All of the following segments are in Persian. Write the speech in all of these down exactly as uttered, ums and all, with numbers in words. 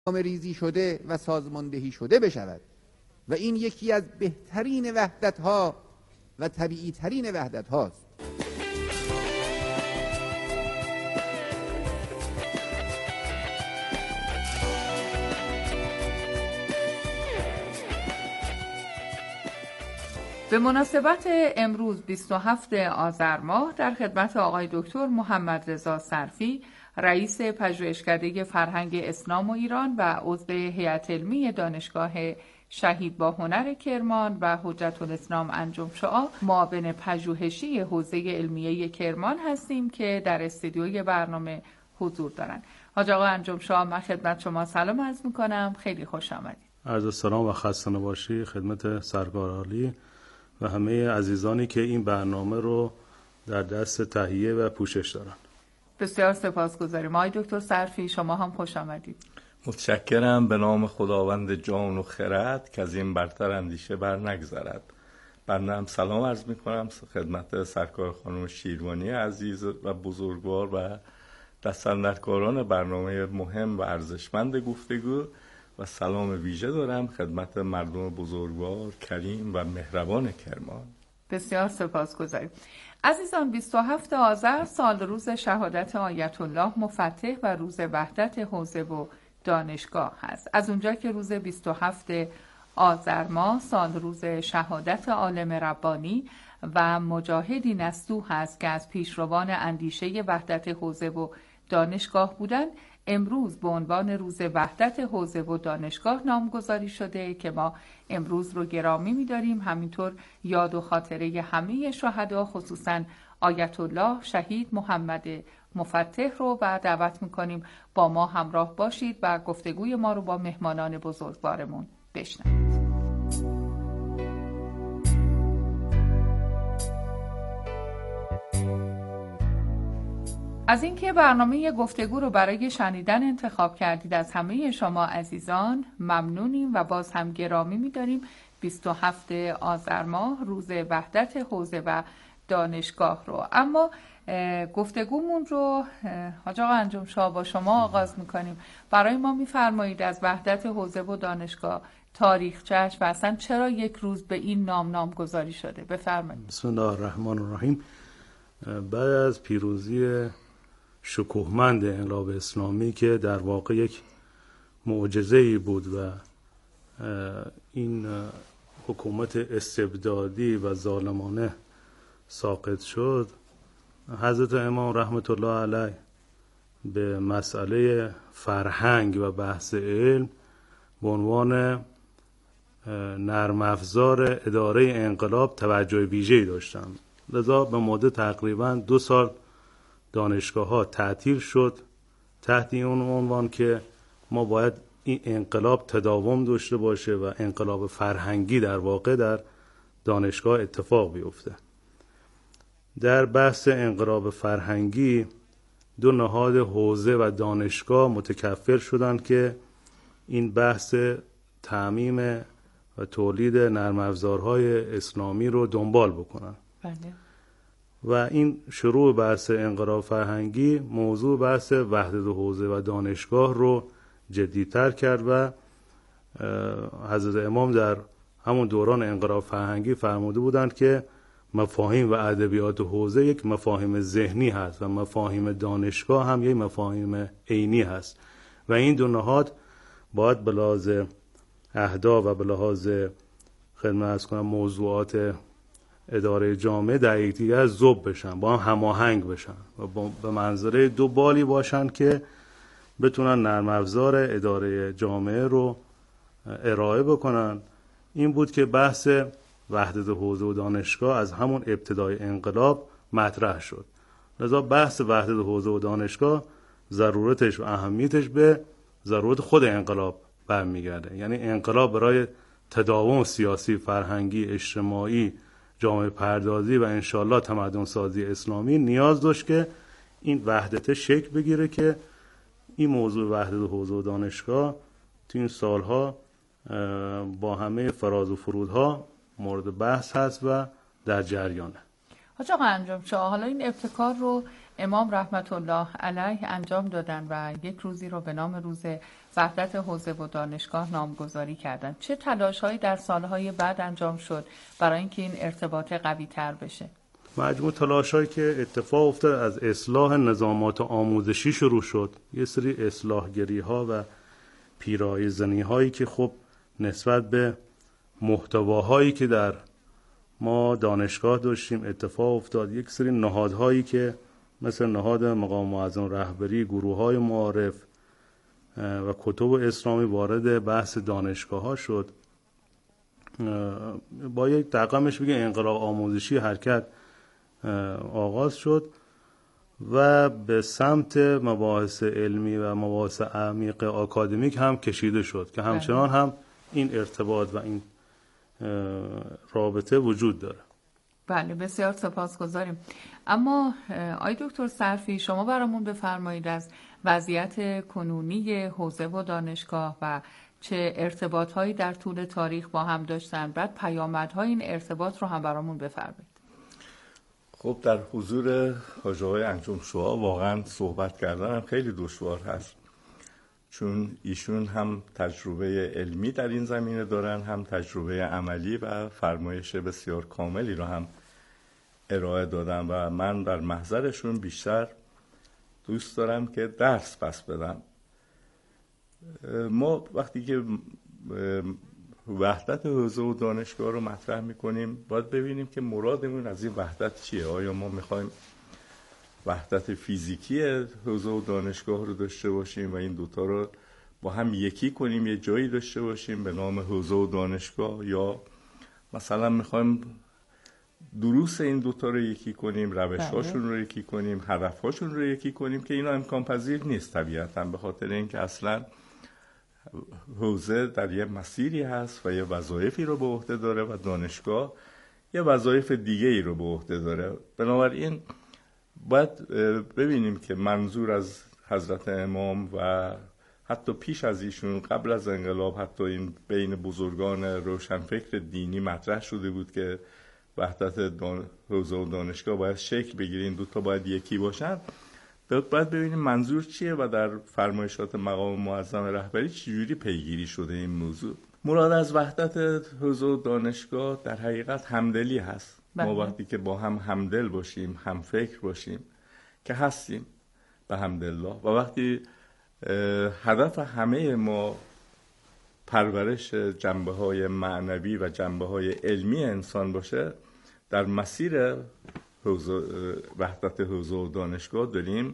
ریزی شده و سازماندهی شده بشود و این یکی از بهترین وحدت‌ها و طبیعی ترین وحدت‌هاست. به مناسبت امروز بیست و هفتم آذر ماه در خدمت آقای دکتر محمد رضا صرفی، رئیس پژوهشکده فرهنگ اسلام و ایران و عضو هیئت علمی دانشگاه شهید باهنر کرمان و حجت الاسلام انجم شعاع، معاون پژوهشی حوزه علمیه کرمان هستیم که در استودیوی برنامه حضور دارند. حاج آقا انجم شعاع، من خدمت شما سلام عرض می‌کنم، خیلی خوش آمدید. عرض سلام و خسته نباشی خدمت سرکار عالی و همه عزیزانی که این برنامه رو در دست تهیه و پوشش دارن. بسیار سپاسگزاریم. آقای دکتر صرفی، شما هم خوش آمدید. متشکرم. به نام خداوند جان و خرد که از این برتر اندیشه بر نگذرد. بنده هم سلام عرض می کنم خدمت سرکار خانم شیروانی عزیز و بزرگوار و دستاندرکاران برنامه مهم و ارزشمند گفتگو و سلام ویژه دارم خدمت مردم بزرگوار، کریم و مهربان کرمان. بسیار سپاسگزاریم. عزیزان، بیست و هفتم آذر سال روز شهادت آیت الله مفتح و روز وحدت حوزه و دانشگاه هست. از اونجا که روز بیست و هفتم آذر ماه سال روز شهادت عالم ربانی و مجاهدی نستوح هست که از پیشروان اندیشه وحدت حوزه و دانشگاه بودند، امروز به عنوان روز وحدت حوزه و دانشگاه نامگذاری شده که ما امروز رو گرامی می‌داریم. همینطور یاد و خاطره همه شهدا، خصوصا آیت الله شهید محمد مفتح رو و دعوت می‌کنیم با ما همراه باشید و گفتگوی ما رو با مهمانان بزرگوارمون بشنوید. از اینکه برنامه گفتگو رو برای شنیدن انتخاب کردید از همه شما عزیزان ممنونیم و باز هم گرامی می‌داریم. بیست و هفتم آذر ماه روز وحدت حوزه و دانشگاه رو. اما گفتگومون رو حاج آقا انجم شعاع با شما آغاز می‌کنیم. برای ما می‌فرمایید از وحدت حوزه و دانشگاه تاریخچه‌اش و اصلا چرا یک روز به این نام نامگذاری شده؟ بفرمایید. بسم الله الرحمن الرحیم. بعد از پیروزی شکوهمند انقلاب اسلامی که در واقع یک معجزه‌ای بود و این حکومت استبدادی و ظالمانه ساقط شد، حضرت امام رحمت الله علیه به مسئله فرهنگ و بحث علم به عنوان نرم افزار اداره انقلاب توجه ویژه‌ای داشتند. لذا به مدت تقریباً دو سال دانشگاه ها تعطیل شد تحت اون عنوان که ما باید این انقلاب تداوم داشته باشه و انقلاب فرهنگی در واقع در دانشگاه اتفاق بیفته. در بحث انقلاب فرهنگی دو نهاد حوزه و دانشگاه متکفل شدند که این بحث تعمیم و تولید نرم افزارهای اسلامی رو دنبال بکنن. بله. و این شروع بحث انقلاب فرهنگی موضوع بحث وحدت حوزه و دانشگاه رو جدی‌تر کرد و حضرت امام در همون دوران انقلاب فرهنگی فرموده بودند که مفاهیم و ادبیات حوزه یک مفاهیم ذهنی هست و مفاهیم دانشگاه هم یک مفاهیم عینی هست و این دو نهاد باید به لحاظ اهداف و به لحاظ خدمت عرض کنم موضوعات اداره جامعه در یکدیگر ذوب بشن، با هم هماهنگ بشن و به منظره دو بالی باشن که بتونن نرم افزار اداره جامعه رو ارائه بکنن. این بود که بحث وحدت حوزه و دانشگاه از همون ابتدای انقلاب مطرح شد. لذا بحث وحدت حوزه و دانشگاه ضرورتش و اهمیتش به ضرورت خود انقلاب برمیگرده. یعنی انقلاب برای تداوم سیاسی، فرهنگی، اجتماعی، جامعه پردازی و انشالله تمدن سازی اسلامی نیاز داشت که این وحدت شکل بگیره که این موضوع وحدت حوزه و دانشگاه تو این سالها با همه فراز و فرودها مورد بحث هست و در جریانه. حاج آقا انجم شعاع، حالا این ابتکار رو امام رحمت الله علیه انجام دادن و یک روزی رو به نام روز وحدت حوزه و دانشگاه نامگذاری کردند. چه تلاش‌هایی در سالهای بعد انجام شد برای اینکه این ارتباط قوی تر بشه؟ مجموع تلاش‌هایی که اتفاق افتاد از اصلاح نظامات آموزشی شروع شد. یه سری اصلاحگری‌ها و پیرایه‌زنی‌هایی که خب نسبت به محتواهایی که در ما دانشگاه داشتیم اتفاق افتاد. یک سری نهادهایی که مثل نهاد مقام معظم رهبری، گروه‌های معارف و کتب اسلامی وارد بحث دانشگاه ها شد. با یک دقیقش بگه انقلاب آموزشی حرکت آغاز شد و به سمت مباحث علمی و مباحث عمیق آکادمیک هم کشیده شد که همچنان هم این ارتباط و این رابطه وجود داره. بله، بسیار سپاسگزاریم. اما آقای دکتر صرفی، شما برامون بفرمایید از وضعیت کنونی حوزه و دانشگاه و چه ارتباطهایی در طول تاریخ با هم داشتن، بعد پیامدهای این ارتباط رو هم برامون بفرمایید. خب در حضور حاج آقای انجم شعاع واقعا صحبت کردن هم خیلی دشوار هست، چون ایشون هم تجربه علمی در این زمینه دارن، هم تجربه عملی و فرمایش بسیار کاملی رو هم ارائه دادن و من در محضرشون بیشتر دوست دارم که درس پس بدم. ما وقتی که وحدت حوزه و دانشگاه رو مطرح میکنیم باید ببینیم که مرادمون از این وحدت چیه. آیا ما میخوایم وحدت فیزیکی حوزه و دانشگاه رو داشته باشیم و این دوتا رو با هم یکی کنیم، یه جایی داشته باشیم به نام حوزه و دانشگاه، یا مثلا میخوایم دروس این دوتا رو یکی کنیم، روش‌هاشون رو یکی کنیم، هدف‌هاشون رو یکی کنیم، که اینا امکان پذیر نیست طبیعتاً، به خاطر اینکه اصلاً حوزه در یه مسیری هست و یه وظایفی رو به عهده داره و دانشگاه یه وظایف دیگه ای رو به عهده داره. بنابراین باید ببینیم که منظور از حضرت امام و حتی پیش از ایشون قبل از انقلاب حتی این بین بزرگان روشنفکر دینی مطرح شده بود که وحدت دان... حوزه و دانشگاه باید شکل بگیره، این دوتا باید یکی باشن. باید ببینیم منظور چیه و در فرمایشات مقام معظم رهبری چجوری پیگیری شده این موضوع. مراد از وحدت حوزه و دانشگاه در حقیقت همدلی هست. بله. ما وقتی که با هم همدل باشیم، هم فکر باشیم که هستیم به حمدالله، و وقتی هدف همه ما پرورش جنبه‌های معنوی و جنبه‌های علمی انسان باشه، در مسیر حوزه وحدت حوزه و دانشگاه داریم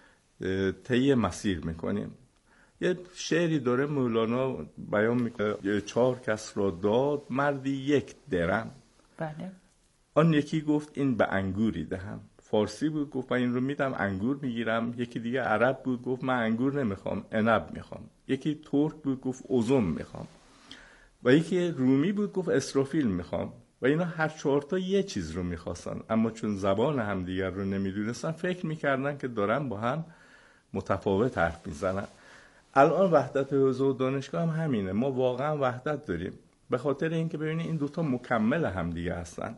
طی مسیر میکنیم. یه شعری داره مولانا بیان میکنه: چهار کس را داد مردی یک درم. بله. آن یکی گفت این به انگوری دهم. فارسی بود، گفت من این رو میدم انگور میگیرم. یکی دیگه عرب بود، گفت من انگور نمیخوام عنب میخوام. یکی ترک بود، گفت ازم میخوام. و یکی رومی بود، گفت اسرافیل میخوام. و اینا هر چهار تا یه چیز رو میخواستن، اما چون زبان همدیگر رو نمیدونستن فکر میکردن که دارن با هم متفاوت حرف میزنن. الان وحدت حوزه و دانشگاه هم همینه، ما واقعا وحدت داریم به خاطر اینکه ببینید این دوتا مکمل همدیگه هستن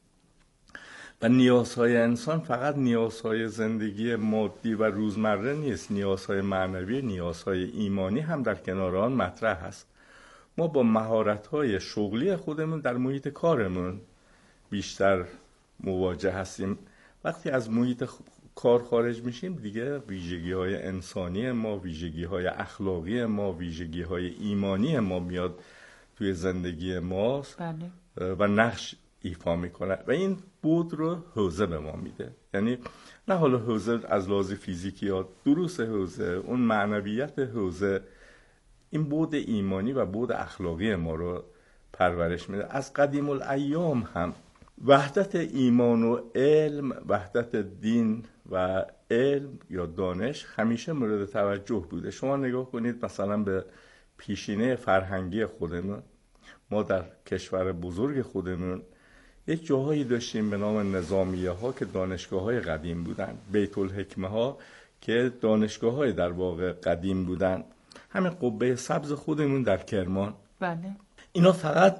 و نیازهای انسان فقط نیازهای زندگی مادی و روزمره نیست، نیازهای معنوی، نیازهای ایمانی هم در کنار آن مطرح هست. ما با مهارت‌های شغلی خودمون در محیط کارمون بیشتر مواجه هستیم. وقتی از محیط کار خارج میشیم دیگه ویژگی‌های انسانی ما، ویژگی‌های اخلاقی ما، ویژگی‌های ایمانی ما میاد توی زندگی ما و نقش ایفا میکنه و این بود رو حوزه به ما میده. یعنی نه حالا حوزه از لحاظ فیزیکی یا دروس حوزه، اون معنویت حوزه این بود ایمانی و بود اخلاقی ما رو پرورش میده. از قدیم الایام هم وحدت ایمان و علم، وحدت دین و علم یا دانش همیشه مورد توجه بوده. شما نگاه کنید مثلا به پیشینه فرهنگی خودمون، ما در کشور بزرگ خودمون یک جاهایی داشتیم به نام نظامیه ها که دانشگاه های قدیم بودن، بیت الحکمه ها که دانشگاه های در واقع قدیم بودن، همین قبه سبز خودمون در کرمان. بله. اینا فقط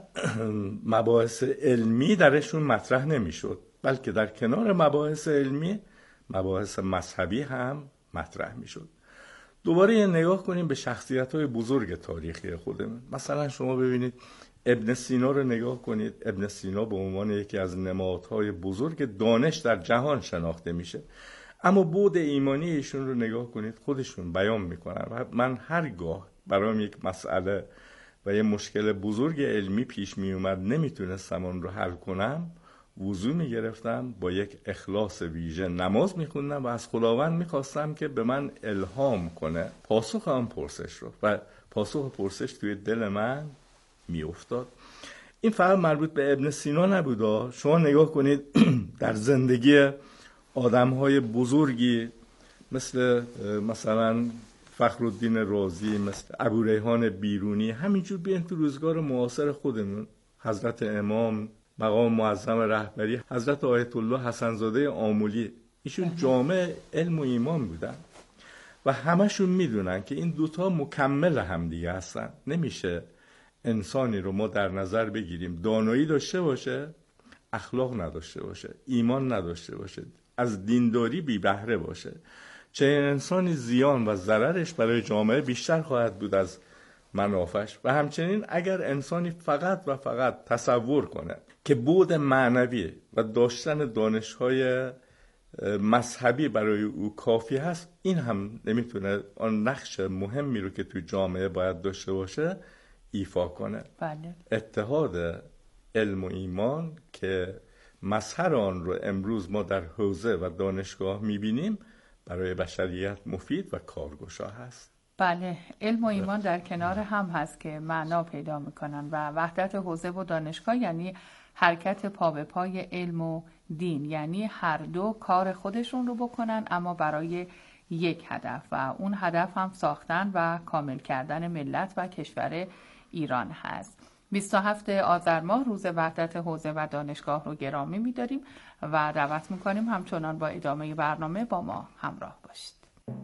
مباحث علمی درشون مطرح نمیشد، بلکه در کنار مباحث علمی مباحث مذهبی هم مطرح میشد. دوباره یه نگاه کنیم به شخصیت‌های بزرگ تاریخی خودمون. مثلا شما ببینید ابن سینا رو نگاه کنید. ابن سینا به عنوان یکی از نمادهای بزرگ دانش در جهان شناخته میشه، اما بعد ایمانی ایشون رو نگاه کنید، خودشون بیان میکنن و من هرگاه برایم یک مسئله و یه مشکل بزرگ علمی پیش میومد نمیتونستم اون رو حل کنم، وضو میگرفتم، با یک اخلاص ویژه نماز میخوندم و از خداوند میخواستم که به من الهام کنه پاسخ آن پرسش رو، و پاسخ پرسش توی دل من میافتاد. این فقط مربوط به ابن سینا نبوده. شما نگاه کنید در زندگی آدم‌های بزرگی مثل مثلا فخرالدین رازی، مثل ابو ریحان بیرونی، همینجور بیان تو روزگار معاصر خودمون، حضرت امام مقام معظم رهبری، حضرت آیت الله حسن زاده آمولی، ایشون جامع علم و ایمان بودن و همشون میدونن که این دوتا مکمل هم دیگه هستن. نمیشه انسانی رو ما در نظر بگیریم دانایی داشته باشه، اخلاق نداشته باشه، ایمان نداشته باشه، از دینداری بی بهره باشه. چه انسانی زیان و ضررش برای جامعه بیشتر خواهد بود از منافعش. و همچنین اگر انسانی فقط و فقط تصور کنه که بعد معنوی و داشتن دانش‌های مذهبی برای او کافی هست، این هم نمیتونه آن نقش مهمی رو که توی جامعه باید داشته باشه ایفا کنه. بله. اتحاد علم و ایمان که مظهر آن رو امروز ما در حوزه و دانشگاه میبینیم، برای بشریت مفید و کارگشا هست. بله، علم و ایمان در کنار هم هست که معنا پیدا میکنن و وحدت حوزه و دانشگاه یعنی حرکت پا به پای علم و دین، یعنی هر دو کار خودشون رو بکنن اما برای یک هدف، و اون هدف هم ساختن و کامل کردن ملت و کشور ایران هست. بیست و هفتم آذر ماه روز وحدت حوزه و دانشگاه رو گرامی می‌داریم و دعوت می‌کنیم همچنان با ادامه برنامه با ما همراه باشید.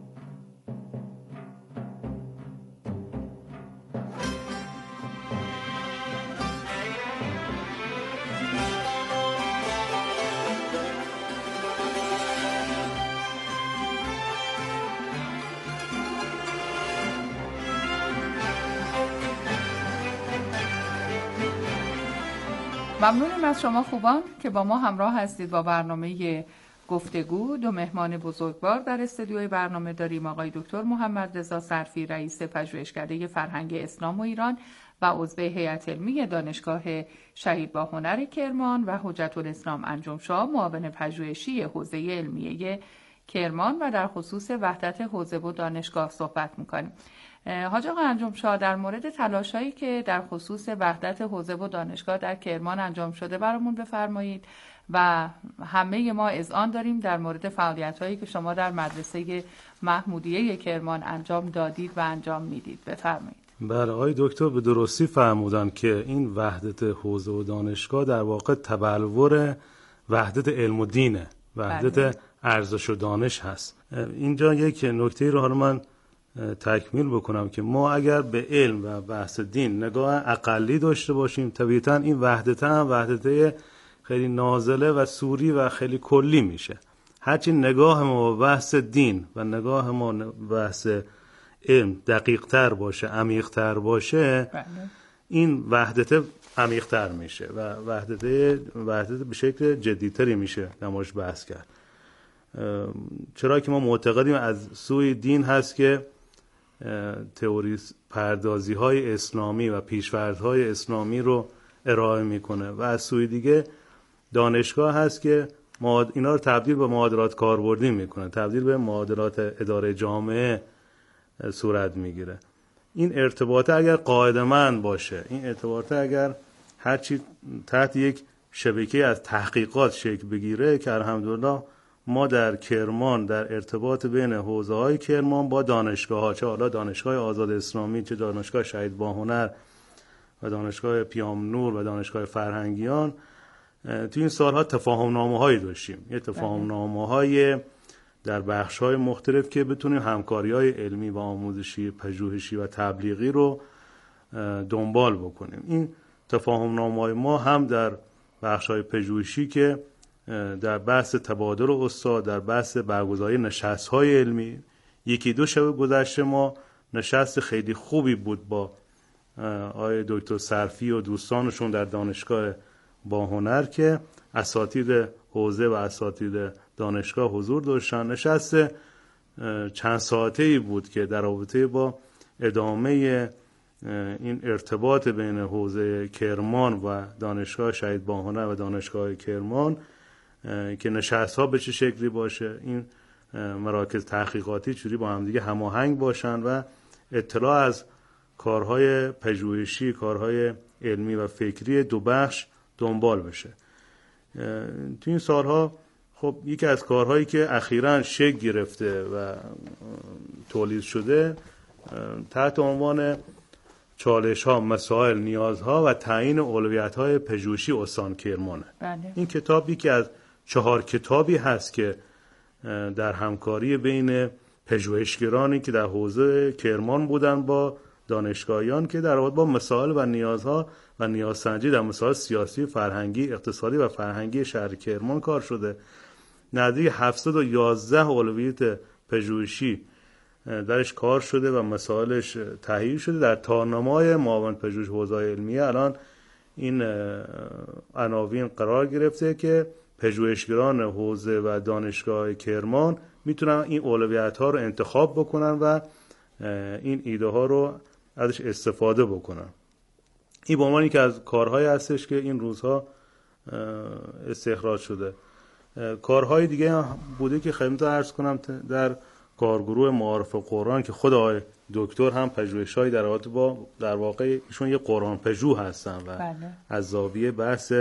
ممنونیم از شما خوبان که با ما همراه هستید. با برنامه گفتگو دو مهمان بزرگوار در استودیوی برنامه داریم. آقای دکتر محمد رضا صرفی، رئیس پژوهشکده فرهنگ اسلام و ایران و عضو هیئت علمی دانشگاه شهید باهنر کرمان، و حجت الاسلام انجمشاه، معاون پژوهشی حوزه علمیه کرمان، و در خصوص وحدت حوزه و دانشگاه صحبت می‌کنیم. حاج آقا انجمشاه، در مورد تلاشایی که در خصوص وحدت حوزه و دانشگاه در کرمان انجام شده برامون بفرمایید، و همه ما اذعان داریم در مورد فعالیت‌هایی که شما در مدرسه محمودیه کرمان انجام دادید و انجام میدید. بفرمایید. بله، آقای دکتر به درستی فرمودن که این وحدت حوزه و دانشگاه در واقع تبلور وحدت علم و دینه، وحدت بله. ارزش و دانش هست. اینجا یک نکته رو حالا من تکمیل بکنم که ما اگر به علم و بحث دین نگاه اقلی داشته باشیم، طبیعتا این وحدت هم وحدت خیلی نازله و سوری و خیلی کلی میشه. هرچی نگاه ما بحث دین و نگاه ما بحث علم دقیق تر باشه، عمیق تر باشه، بله. این وحدت عمیق تر میشه و وحدت وحدت به شکل جدیتری میشه نماش بحث کرد. چرا که ما معتقدیم از سوی دین هست که تئوری پردازی های اسلامی و پیشورزهای اسلامی رو ارائه میکنه و از سوی دیگه دانشگاه هست که اینا رو تبدیل به معادلات کاربردی میکنه، تبدیل به معادلات اداره جامعه صورت میگیره. این ارتباطه اگر قاعده‌مند باشه، این ارتباطه اگر هرچی تحت یک شبکه از تحقیقات شکل بگیره، که الحمدلله ما در کرمان در ارتباط بین حوزه‌های کرمان با دانشگاه‌ها، چه حالا دانشگاه آزاد اسلامی، چه دانشگاه شهید باهنر و دانشگاه پیام نور و دانشگاه فرهنگیان، تو این سالها تفاهم‌نامه‌هایی داشتیم. یه تفاهم‌نامه‌های در بخش‌های مختلف که بتونیم همکاری‌های علمی و آموزشی، پژوهشی و تبلیغی رو دنبال بکنیم. این تفاهم‌نامه‌های ما هم در بخش‌های پژوهشی که در بحث تبادل استاد، در بحث برگزاری نشست‌های علمی. یکی دو شب گذشته ما نشست خیلی خوبی بود با آقای دکتر صرفی و دوستانشون در دانشگاه باهنر که اساتید حوزه و اساتید دانشگاه حضور داشتن. نشست چند ساعته‌ای بود که در رابطه با ادامه این ارتباط بین حوزه کرمان و دانشگاه شهید باهنر و دانشگاه کرمان که نشست‌ها به چه شکلی باشه، این مراکز تحقیقاتی چوری با هم دیگه هماهنگ باشن و اطلاع از کارهای پژوهشی، کارهای علمی و فکری دو بخش دنبال بشه. تو این سالها خب یکی از کارهایی که اخیراً شکل گرفته و تولید شده تحت عنوان چالش‌ها، مسائل، نیازها و تعیین اولویت‌های پژوهشی استان کرمانه. بله. این کتاب یکی از چهار کتابی هست که در همکاری بین پژوهشگرانی که در حوزه کرمان بودن با دانشگاهیان که در رابطه با مسائل و نیازها و نیازسنجی در مسائل سیاسی، فرهنگی، اقتصادی و فرهنگی شهر کرمان کار شده. نزدیک هفتصد و یازده اولویت پژوهشی درش کار شده و مسائلش تهیه شده. در تارنمای معاون پژوهش حوزه علمیه الان این عناوین قرار گرفته که پژوهشگران حوزه و دانشگاه کرمان میتونن این اولویت ها رو انتخاب بکنن و این ایده ها رو ازش استفاده بکنن. این به عنوان یکی از کارهایی هستش که این روزها استخراج شده. کارهای دیگه بوده که خدمت عرض کنم در کارگروه معارف قرآن که خود آقای دکتر هم پژوهش‌های در رابطه با در واقع ایشون یه قرآن پژوه هستن و بله. از زاویه بحث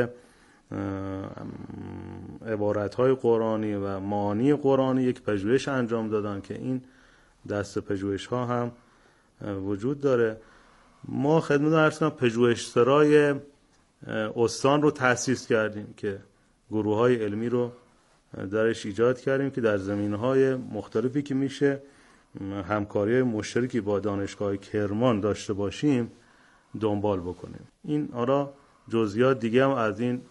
عبارت‌های قرآنی و معانی قرآنی یک پژوهش انجام دادن که این دست پژوهش‌ها هم وجود داره. ما خدمت عرض کنم پژوهشسرای استان رو تأسیس کردیم که گروه‌های علمی رو درش ایجاد کردیم که در زمینه‌های مختلفی که میشه همکاری مشترکی با دانشگاه کرمان داشته باشیم دنبال بکنیم. این آرا جزئیات دیگه هم از این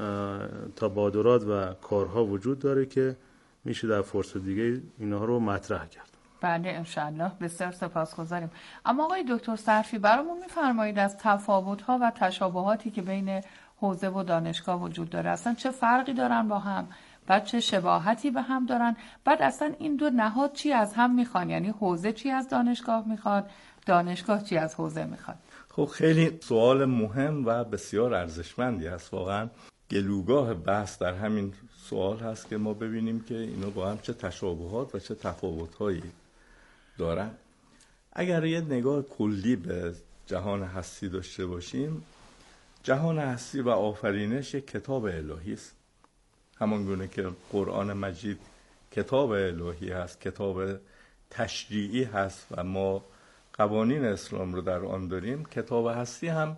تبادلات و کارها وجود داره که میشه در فرصت دیگه اینها رو مطرح کرد. بله انشالله. بسیار سپاسگزاریم. اما آقای دکتر صرفی برامون میفرمایید از تفاوت‌ها و تشابهاتی که بین حوزه و دانشگاه وجود داره، اصلا چه فرقی دارن با هم، بعد چه شباهتی به هم دارن، بعد اصلا این دو نهاد چی از هم میخوان، یعنی حوزه چی از دانشگاه میخواد، دانشگاه چی از حوزه میخواد؟ خب خیلی سوال مهم و بسیار ارزشمندی است. واقعا گلوگاه بحث در همین سوال هست که ما ببینیم که اینا با هم چه تشابهات و چه تفاوت‌هایی دارن. اگر یه نگاه کلی به جهان هستی داشته باشیم، جهان هستی و آفرینش یک کتاب الهی است. همان گونه که قرآن مجید کتاب الهی هست، کتاب تشریعی هست و ما قوانین اسلام رو در آن داریم، کتاب هستی هم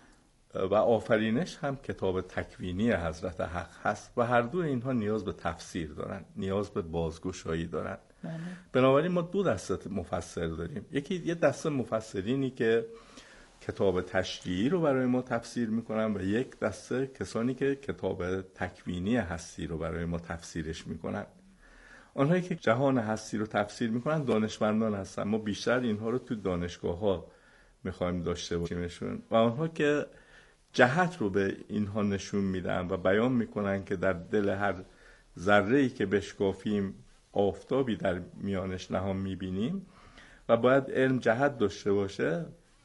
و آفرینش هم کتاب تکوینی حضرت حق هست و هر دو اینها نیاز به تفسیر دارن، نیاز به بازگشایی دارن. بله. بنابراین ما دو دسته مفسر داریم. یکی یه دسته مفسرینی که کتاب تشریعی رو برای ما تفسیر میکنن و یک دسته کسانی که کتاب تکوینی هستی رو برای ما تفسیرش میکنن. آنهایی که جهان هستی رو تفسیر میکنن دانشمندان هستن. ما بیشتر اینها رو تو دانشگاه ها میخوایم داشته باشیمشون و آنها که جهت رو به اینها نشون میدن و بیان میکنن که در دل هر ذره‌ای که بشکافیم آفتابی در میانش نهان میبینیم و باید علم جهت داشته باشه،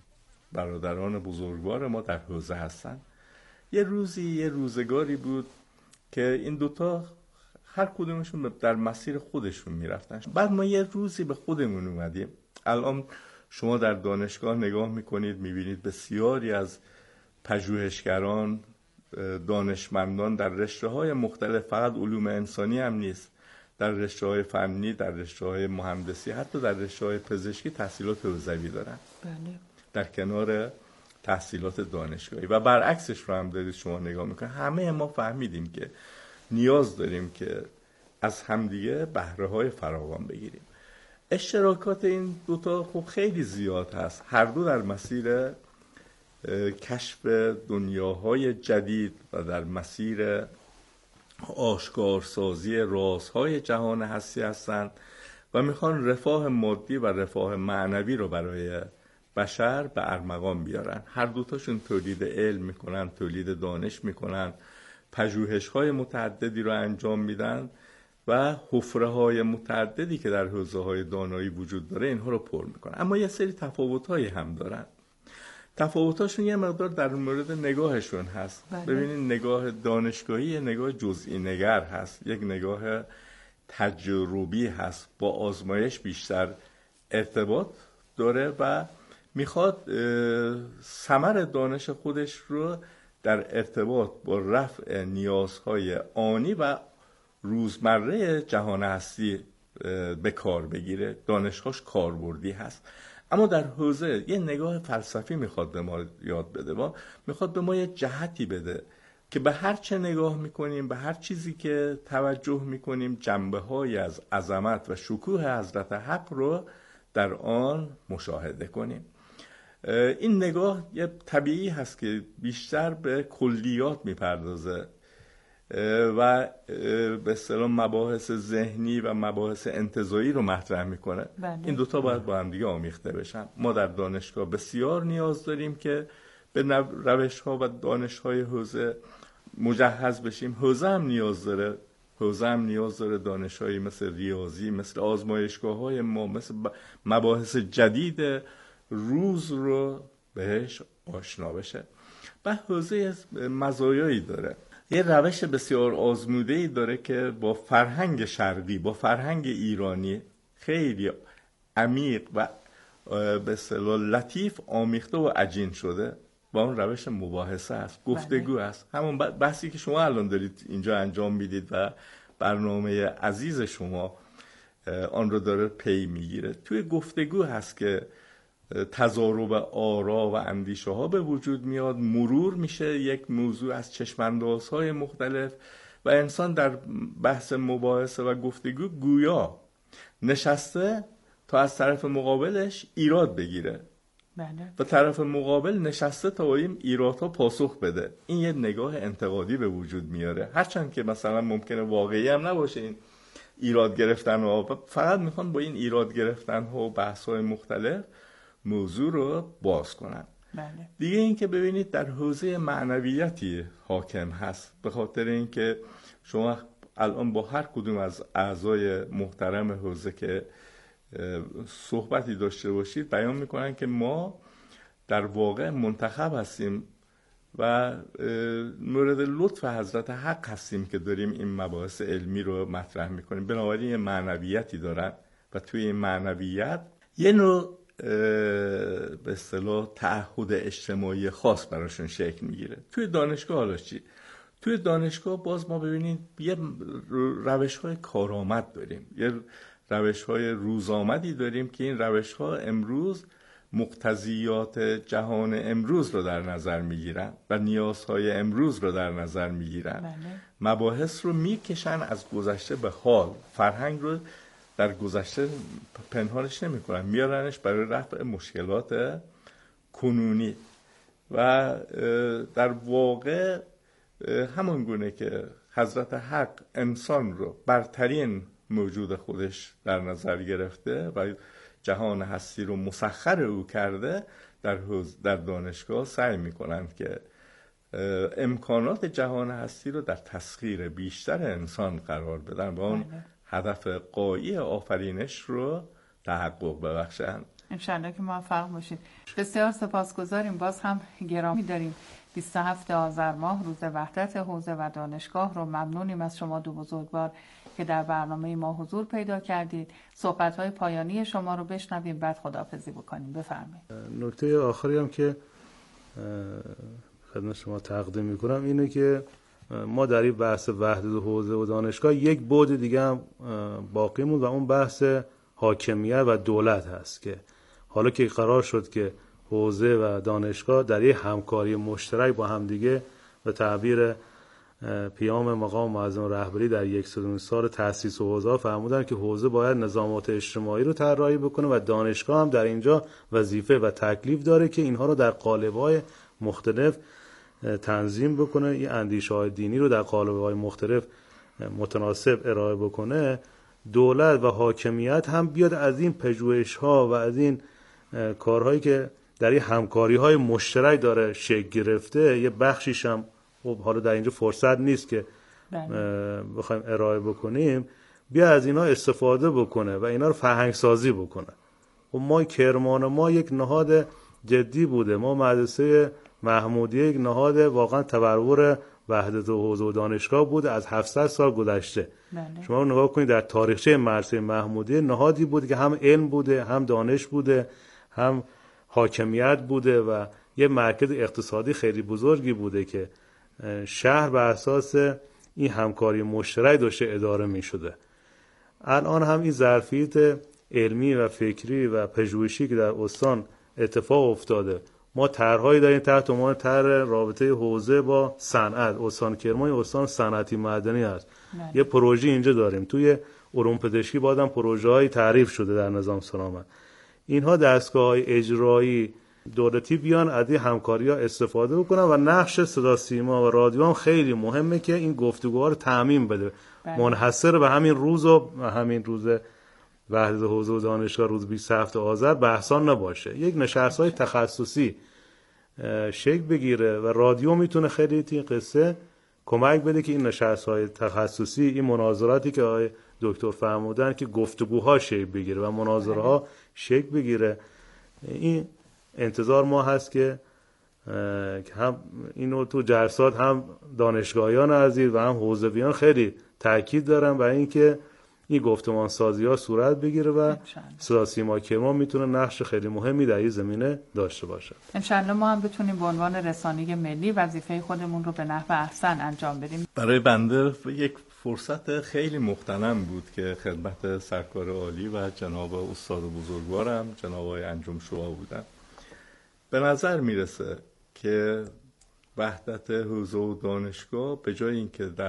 برادران بزرگوار ما در حوزه هستن. یه روزی یه روزگاری بود که این دوتا هر کدومشون در مسیر خودشون میرفتن. بعد ما یه روزی به خودمون اومدیم. الان شما در دانشگاه نگاه میکنید میبینید بسیاری از پژوهشگران، دانشمندان در رشته‌های مختلف، فقط علوم انسانی هم نیست، در رشته‌های فنی، در رشته‌های مهندسی، حتی در رشته‌های پزشکی تحصیلات حوزوی دارن. بله. در کنار تحصیلات دانشگاهی و برعکسش رو هم دارید شما نگاه میکنید. همه ما فهمیدیم که نیاز داریم که از همدیگه بهره‌های فراوان بگیریم. اشتراکات این دوتا خب خیلی زیاد هست. هر دو در مسیر کشف دنیاهای جدید و در مسیر آشکارسازی رازهای جهان هستی هستند و میخوان رفاه مادی و رفاه معنوی رو برای بشر به ارمغان بیارن. هر دوتاشون تولید علم میکنن، تولید دانش میکنن، پژوهش‌های متعددی رو انجام میدن و حفره‌های متعددی که در حوزه‌های دانایی وجود داره اینها رو پر میکنن. اما یه سری تفاوت‌هایی هم دارن. تفاوتاشون یه مقدار در مورد نگاهشون هست. بله. ببینید نگاه دانشگاهی یه نگاه جزئی نگر هست، یک نگاه تجربی هست، با آزمایش بیشتر ارتباط داره و میخواد ثمر دانش خودش رو در ارتباط با رفع نیازهای آنی و روزمره جهان هستی به کار بگیره. دانشگاهش کاربردی هست. اما در حوزه یه نگاه فلسفی میخواد به ما یاد بده، ما میخواد به ما یه جهتی بده که به هر چه نگاه میکنیم، به هر چیزی که توجه میکنیم، جنبه های از عظمت و شکوه حضرت حق رو در آن مشاهده کنیم. این نگاه یه طبیعی هست که بیشتر به کلیات میپردازه و به اصطلاح مباحث ذهنی و مباحث انتزاعی رو مطرح میکنه. بله. این دوتا باید با هم دیگه آمیخته بشن. ما در دانشگاه بسیار نیاز داریم که به روش ها و دانش های حوزه مجهز بشیم. حوزه هم نیاز داره حوزه هم نیاز داره دانش‌هایی مثل ریاضی، مثل آزمایشگاه‌های ما، مثل مباحث جدید روز رو بهش آشنا بشه. و حوزه مزایایی داره. یه روش بسیار آزموده‌ای داره که با فرهنگ شرقی، با فرهنگ ایرانی خیلی عمیق و به اصطلاح لطیف آمیخته و عجین شده و اون روش مباحثه است، گفتگو است. همون بحثی که شما الان دارید اینجا انجام میدید و برنامه عزیز شما آن رو داره پی میگیره. توی گفتگو هست که تضارب آرا و اندیشه ها به وجود میاد، مرور میشه یک موضوع از چشماندازهای مختلف و انسان در بحث مباحثه و گفتگو گویا نشسته تا از طرف مقابلش ایراد بگیره. بله. و طرف مقابل نشسته تا این ایرادها پاسخ بده. این یه نگاه انتقادی به وجود میاره، هرچند که مثلا ممکنه واقعی هم نباشه این ایراد گرفتن ها، فقط میخوان با این ایراد گرفتن ها و بحث های مختلف موضوع رو باز کنن. بله. دیگه این که ببینید در حوزه معنویتی حاکم هست، به خاطر اینکه شما الان با هر کدوم از اعضای محترم حوزه که صحبتی داشته باشید بیان میکنن که ما در واقع منتخب هستیم و مورد لطف حضرت حق هستیم که داریم این مباحث علمی رو مطرح میکنیم. بنابراین یه معنویتی دارن و توی این معنویت یه نوع به اصطلاح تعهد اجتماعی خاص براشون شکل میگیره. توی دانشگاه حالا چی؟ توی دانشگاه باز ما ببینید یه روش‌های کارآمد داریم، یه روش‌های روزآمدی داریم که این روش‌ها امروز مقتضیات جهان امروز رو در نظر میگیرن و نیازهای امروز رو در نظر میگیرن. بله. مباحث رو میکشن از گذشته به حال، فرهنگ رو در گذشته پنهانش نمی‌کنن، میارنش برای رفع مشکلات کنونی و در واقع همان گونه که حضرت حق انسان رو برترین موجود خودش در نظر گرفته و جهان هستی رو مسخر او کرده، در در دانشگاه سعی می‌کنند که امکانات جهان هستی رو در تسخیر بیشتر انسان قرار بدن و اون هدف غایی آفرینش رو تحقق ببخشند. انشالله که موفق باشید. بسیار سپاسگزاریم. باز هم گرامی داریم بیست و هفتم آذر ماه روز وحدت حوزه و دانشگاه رو. ممنونیم از شما دو بزرگوار که در برنامه ما حضور پیدا کردید. صحبت‌های پایانی شما رو بشنویم بعد خداحافظی بکنیم. بفرمایید. نکته آخری هم که خدمت شما تقدیم می‌کنم اینه که ما در این بحث وحدت حوزه و دانشگاه یک بعد دیگه هم باقی موند و اون بحث حاکمیت و دولت هست که حالا که قرار شد که حوزه و دانشگاه در یک همکاری مشترک با همدیگه به تعبیر پیام مقام معظم رهبری در صدومین سال تأسیس حوزه فرمودن که حوزه باید نظامات اجتماعی رو طراحی بکنه و دانشگاه هم در اینجا وظیفه و تکلیف داره که اینها رو در قالب‌های مختلف تنظیم بکنه، این اندیشه‌های دینی رو در قالب‌های مختلف متناسب ارائه بکنه، دولت و حاکمیت هم بیاد از این پژوهش‌ها و از این کارهایی که در این همکاری‌های مشترک داره شکل گرفته، یه بخشیش هم خب حالا در اینجا فرصت نیست که بخوایم ارائه بکنیم، بیا از اینا استفاده بکنه و اینا رو فرهنگ سازی بکنه. خب ما کرمان ما یک نهاد جدی بوده، ما مدرسه محمودیه یک نهاد واقعا تبلور وحدت حوزه و دانشگاه بوده از هفتصد سال گذشته. بله. شما نگاه کنید در تاریخچه مدرسه محمودیه نهادی بوده که هم علم بوده، هم دانش بوده، هم حاکمیت بوده و یه مرکز اقتصادی خیلی بزرگی بوده که شهر بر اساس این همکاری مشترک داشته اداره می شده. الان هم این ظرفیت علمی و فکری و پژوهشی که در استان اتفاق افتاده، ما طرحهایی داریم تحت عنوان طرح رابطه حوزه با صنعت. استان کرمان استان صنعتی معدنی است. یه پروژه اینجا داریم. توی علوم پزشکی بعدم پروژه‌های تعریف شده در نظام سلامت. اینها دستگاه‌های اجرایی دولتی بیان از این همکاری‌ها استفاده بکنن و نقش صدا سیما و رادیو هم خیلی مهمه که این گفتگوها رو تعمیم بده. بله. منحصر به همین روز و همین روز وحدت حوزه و دانشگاه روز بیست و هفتم آذر بحثان نباشه. یک نشست‌های تخصصی شکل بگیره و رادیو میتونه خیلی این قصه کمک بده که این نشست‌های تخصصی، این مناظراتی که آقای دکتر فرمودن که گفتگوها شکل بگیره و مناظره‌ها شکل بگیره. این انتظار ما هست که هم اینو تو جلسات هم دانشگاهیان عزیز و هم حوزویان خیلی تاکید دارن و اینکه این گفتمان سازی ها صورت بگیره و صدا سیما کرمان میتونه نقش خیلی مهمی در این زمینه داشته باشه. انشالله ما هم بتونیم به عنوان رسانه ملی وظیفه خودمون رو به نحو احسن انجام بدیم. برای بنده یک فرصت خیلی مغتنم بود که خدمت سرکار عالی و جناب استاد بزرگوارم جناب آقای انجم شعا بودم. به نظر میرسه که وحدت حوزه و دانشگاه به جای اینکه در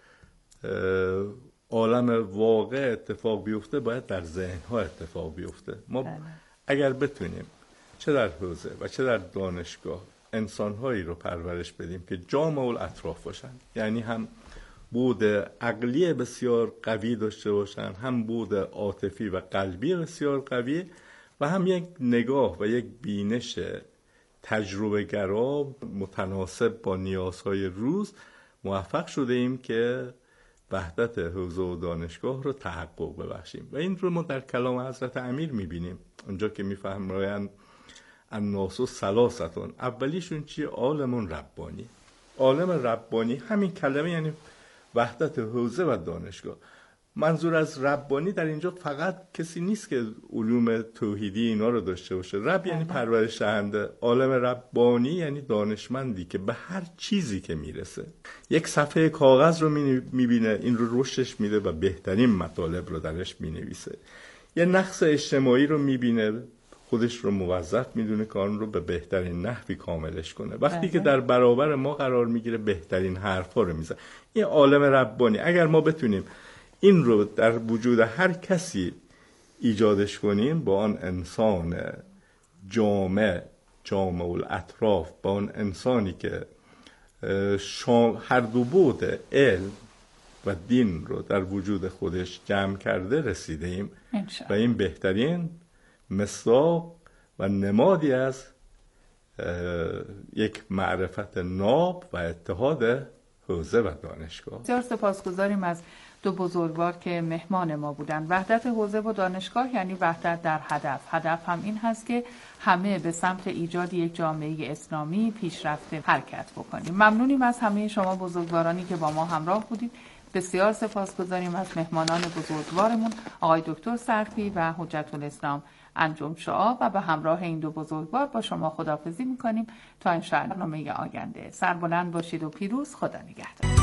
عالم واقع اتفاق بیفته باید در ذهن‌ها اتفاق بیفته. ما بله. اگر بتونیم چه در حوزه و چه در دانشگاه انسان‌هایی رو پرورش بدیم که جامع الاطراف باشن، یعنی هم بود عقلی بسیار قوی داشته باشن، هم بود عاطفی و قلبی بسیار قوی و هم یک نگاه و یک بینش تجربه گرا متناسب با نیازهای روز، موفق شده ایم که وحدت حوزه و دانشگاه رو تحقق ببخشیم. و این رو ما در کلام حضرت امیر میبینیم اونجا که میفرمایند الناس ثلاثه، اولیشون چیه؟ عالم ربانی. عالم ربانی همین کلمه یعنی وحدت حوزه و دانشگاه. منظور از ربانی در اینجا فقط کسی نیست که علوم توحیدی اینا رو داشته باشه. رب یعنی پرورش دهنده، عالم ربانی یعنی دانشمندی که به هر چیزی که میرسه یک صفحه کاغذ رو میبینه، این رو رشدش میده و بهترین مطالب رو درش مینویسه. یه نقص اجتماعی رو میبینه، خودش رو موظف میدونه که آن رو به بهترین نحوی کاملش کنه. وقتی که در برابر ما قرار میگیره بهترین حرفا رو میزنه. این عالم ربانی اگر ما بتونیم این رو در وجود هر کسی ایجادش کنیم، با آن انسان جامع جامع الاطراف، با آن انسانی که هر دو بعد علم و دین رو در وجود خودش جمع کرده رسیده ایم و این بهترین مصداق و نمادی از یک معرفت ناب و اتحاد حوزه و دانشگاه. بسیار سپاسگزاریم از دو بزرگوار که مهمان ما بودن. وحدت حوزه و دانشگاه یعنی وحدت در هدف. هدف هم این هست که همه به سمت ایجاد یک جامعه اسلامی پیشرفته حرکت بکنیم. ممنونیم از همه شما بزرگوارانی که با ما همراه بودید. بسیار سپاسگزاریم از مهمانان بزرگوارمون آقای دکتر صرفی و حجت الاسلام انجم شعا و به همراه این دو بزرگوار با شما خداحافظی میکنیم تا انشاءالله برنامه آینده. سربلند باشید و پیروز. خدا نگهدار.